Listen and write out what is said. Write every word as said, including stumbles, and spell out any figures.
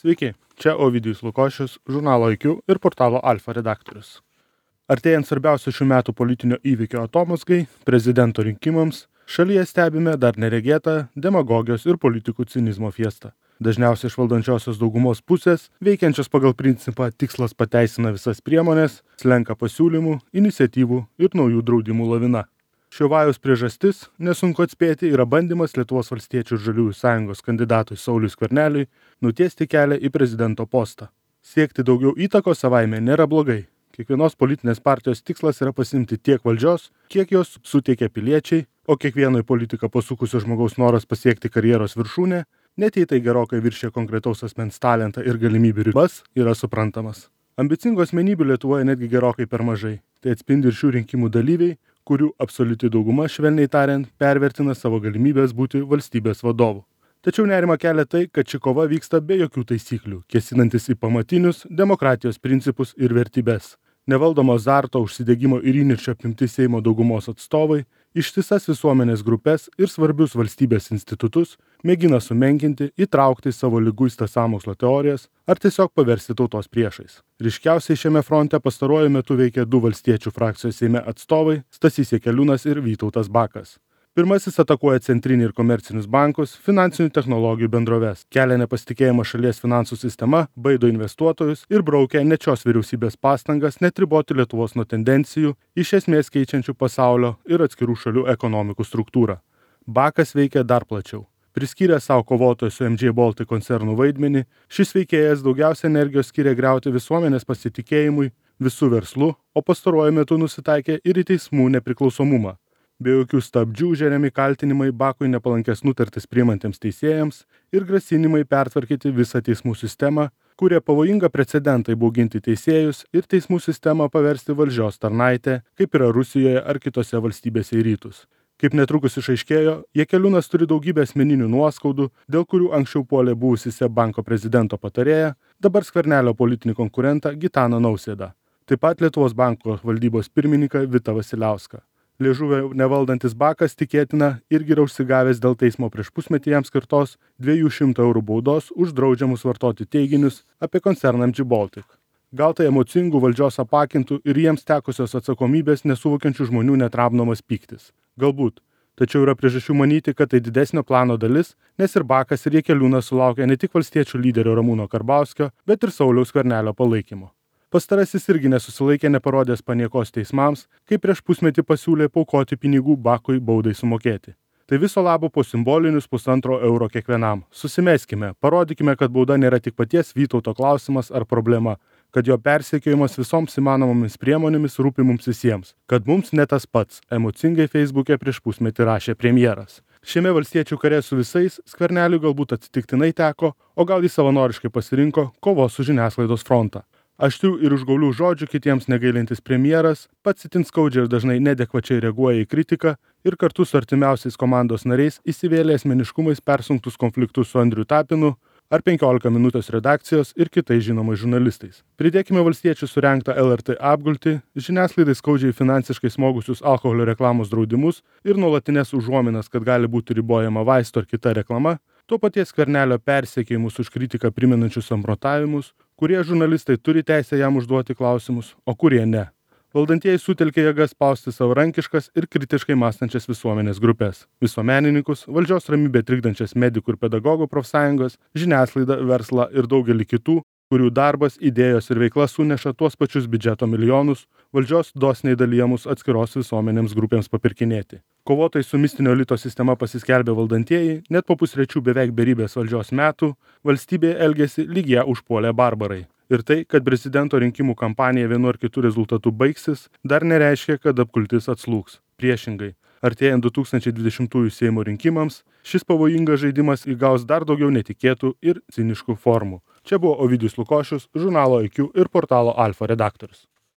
Sveiki, čia Ovidijus Lukošius, žurnalo I Q ir portalo Alfa redaktorius. Artėjant svarbiausio šių metų politinio įvykio atomazgai, prezidento rinkimams, šalyje stebime dar neregėtą demagogijos ir politikų cinizmo fiestą. Dažniausiai iš valdančiosios daugumos pusės, veikiančios pagal principą tikslas pateisina visas priemonės, slenka pasiūlymų, iniciatyvų ir naujų draudimų lavina. Šio vajaus priežastis, nesunku atspėti, yra bandymas Lietuvos valstiečių ir žaliųjų sąjungos kandidatui Sauliui Skverneliui nutiesti kelią į prezidento postą. Siekti daugiau įtakos savaime nėra blogai. Kiekvienos politinės partijos tikslas yra pasimti tiek valdžios, kiek jos suteikia piliečiai, o kiekvienoj politiką pasukusio žmogaus noras pasiekti karjeros viršūnę, net jei tai gerokai viršė konkretaus asmens talentą ir galimybių ribas, yra suprantamas. Ambicingų asmenybių Lietuvoje netgi gerokai per mažai. Tai atspindi ir šių rinkimų dalyviai, kurių absoliuti dauguma, švelniai tariant, pervertina savo galimybės būti valstybės vadovu. Tačiau nerima kelia tai, kad ši kova vyksta be jokių taisyklių, kėsinantis į pamatinius demokratijos principus ir vertybes. Nevaldomo azarto, užsidegimo ir įniršio apimti Seimo daugumos atstovai, ištisas visuomenės grupes ir svarbius valstybės institutus mėgina sumenkinti, įtraukti savo liguistas sąmokslo teorijas ar tiesiog paversti tautos priešais. Ryškiausiai šiame fronte pastaruoju metu veikia du valstiečių frakcijos Seime atstovai Stasys Jakeliūnas ir Vytautas Bakas. Pirmasis atakuoja centrinį ir komercinius bankus, finansinių technologijų bendroves, kelia nepasitikėjimą šalies finansų sistema, baido investuotojus ir braukia net šios vyriausybės pastangas neatriboti Lietuvos nuo tendencijų, iš esmės keičiančių pasaulio ir atskirų šalių ekonomikų struktūrą. Bakas veikia dar plačiau. Priskyrė savo kovotojų su M J Baltic koncernų vaidmenį, šis veikėjas daugiausia energijos skiria griauti visuomenės pasitikėjimui, visų verslų, o pastaruoju metu nusitaikė ir į teismų nepriklausomumą. Be jokių stabdžių žeriami kaltinimai Bakui nepalankės nutartis priimantiems teisėjams ir grasinimai pertvarkyti visą teismų sistemą, kurie pavojinga precedentai bauginti teisėjus ir teismų sistemą paversti valdžios tarnaitę, kaip yra Rusijoje ar kitose valstybėse į rytus. Kaip netrukus išaiškėjo, Jakeliūnas turi daugybę asmeninių nuoskaudų, dėl kurių anksčiau puolė buvusi SEB banko prezidento patarėją, dabar Skvernelio politinį konkurentą Gitaną Nausėdą. Taip pat Lietuvos banko valdybos pirmininką Vitą Vasiliauską. Liežuvio nevaldantis Bakas tikėtina irgi yra užsigavęs dėl teismo prieš pusmetį jam skirtos dviejų šimtų eurų baudos už draudžiamus vartoti teiginius apie koncerną M J Baltic. Gal tai emocingų valdžios apakintų ir jiems tekusios atsakomybės nesuvokiančių žmonių netramdomas pyktis. Galbūt. Tačiau yra priežasčių manyti, kad tai didesnio plano dalis, nes ir Bakas ir Jakeliūnas sulaukė ne tik valstiečių lyderio Ramūno Karbauskio, bet ir Sauliaus Skvernelio palaikymo. Pastarasis irgi nesusilaikė neparodęs paniekos teismams, kai prieš pusmetį pasiūlė paaukoti pinigų Bakui baudai sumokėti. Tai viso labo po simbolinius pusantro euro kiekvienam. Susimeskime, parodykime, kad bauda nėra tik paties Vytauto klausimas ar problema, kad jo persekiojimas visoms įmanomomis priemonėmis rūpi mums visiems, kad mums ne tas pats, emocingai Facebook'e prieš pusmetį rašė premjeras. Šiame valstiečių kare su visais Skverneliui galbūt atsitiktinai teko, o gal jis savanoriškai pasirinko kovos su žiniasklaidos frontą. Aštrių ir užgaulių žodžių kitiems negailintis premjeras pats itin skaudžiai ir dažnai neadekvačiai reaguoja į kritiką ir kartu su artimiausiais komandos nariais įsivėlė asmeniškumais persunktus konfliktus su Andriu Tapinu ar penkiolika minutės redakcijos ir kitais žinomais žurnalistais. Pridėkime valstiečių surengtą L R T apgultį, žiniasklaidai skaudžiai finansiškai smogusius alkoholio reklamos draudimus ir nuolatinės užuominas, kad gali būti ribojama vaisto ar kita reklama, tuo paties Skvernelio persekiojimus už kritiką primenančius samprotavimus, kurie žurnalistai turi teisę jam užduoti klausimus, o kurie ne. Valdantieji sutelkė jėgas spausti savarankiškas ir kritiškai mąstančias visuomenės grupės, visuomenininkus, valdžios ramybę trikdančias medikų ir pedagogų profsąjungos, žiniasklaidą, verslą ir daugelį kitų, kurių darbas, idėjos ir veikla suneša tuos pačius biudžeto milijonus, valdžios dosniai dalyjamus atskiros visuomenėms grupėms papirkinėti. Kovotojai su mistinio elito sistema pasiskelbė valdantieji, net po pusrečių beveik beribės valdžios metų, valstybėje elgėsi lyg ją užpuolė barbarai. Ir tai, kad prezidento rinkimų kampanija vienu ar kitu rezultatu baigsis, dar nereiškia, kad apkultis atslūgs. Priešingai, artėjant du tūkstančiai dvidešimtųjų Seimo rinkimams, šis pavojingas žaidimas įgaus dar daugiau netikėtų ir ciniškų formų. Čia buvo Ovidijus Lukošius, žurnalo I Q ir portalo Alfa redaktorius.